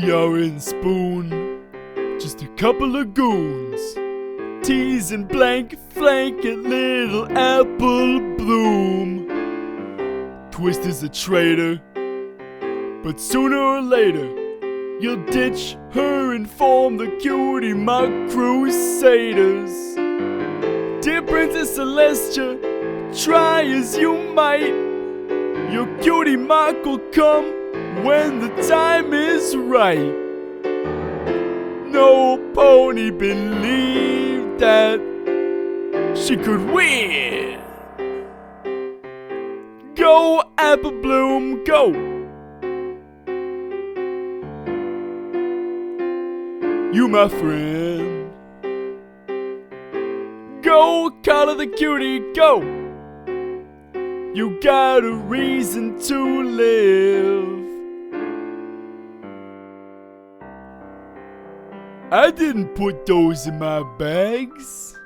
Tiara and Spoon, just a couple of goons, teasing blank flank at little Apple Bloom. Twist is a traitor, but sooner or later you'll ditch her and form the Cutie Mark Crusaders. Dear Princess Celestia, try as you might, your Cutie Mark will come when the time is right. No pony believed that she could win. Go, Apple Bloom, go! You my friend. Go, Carla the Cutie, go! You got a reason to live. I didn't put those in my bags.